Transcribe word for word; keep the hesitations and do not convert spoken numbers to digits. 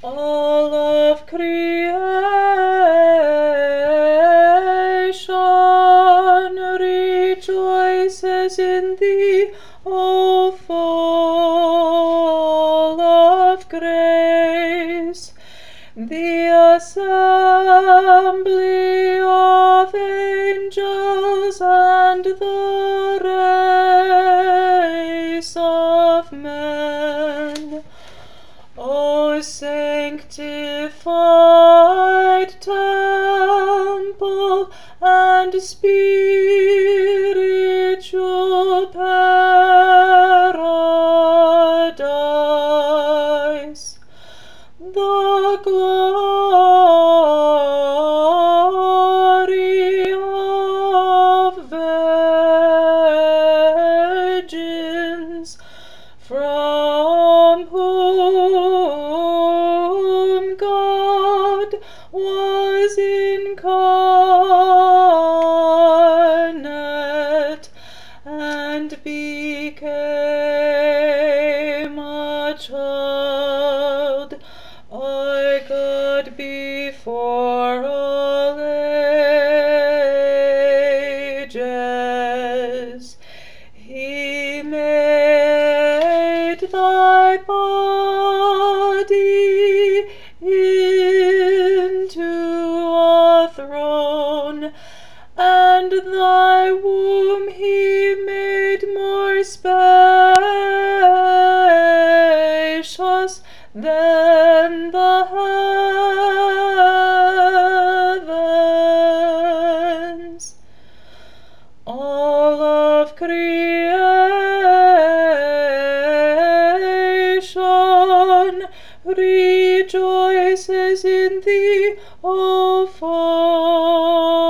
All of creation rejoices in thee, O full of grace. The assembly of angels and the race of men, O sanctified temple and spiritual paradise, the glory of virgins, from whom God was incarnate and became a child, our God before all ages. He made thy body into a throne, and thy womb he made more spacious than the heavens. All of creation rejoices in thee, O full